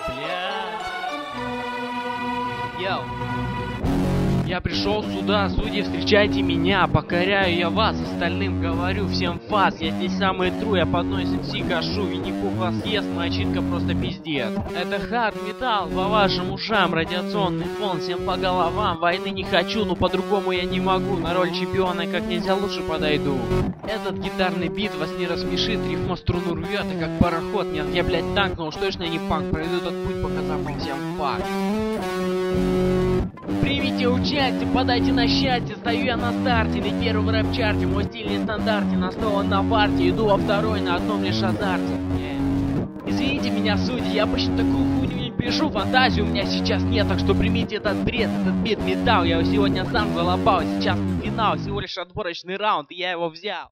Бля. Йоу. Я пришел сюда, судьи, встречайте меня, покоряю я вас, остальным говорю всем фас, я здесь самый тру, я под нос MC кашу, Винни-Пух вас ест, моя читка просто пиздец. Это хард металл, по вашим ушам, радиационный фон, всем по головам, войны не хочу, но по-другому я не могу, на роль чемпиона как нельзя лучше подойду. Этот гитарный бит вас не рассмешит, рифмо струну рвет, и как пароход, нет, я блять танк, но уж точно не панк, пройду этот путь, показав вам всем факт. Примите участие, подайте на счастье, стою я на старте, ведь первый в рэп-чарте, мой стиль не стандартен, основан на парте, иду во второй на одном лишь азарте. Извините меня, судьи, я обычно такую хуйню не пишу, фантазии у меня сейчас нет, так что примите этот бред, этот бит металл, я его сегодня сам залобал, сейчас не финал, всего лишь отборочный раунд, и я его взял.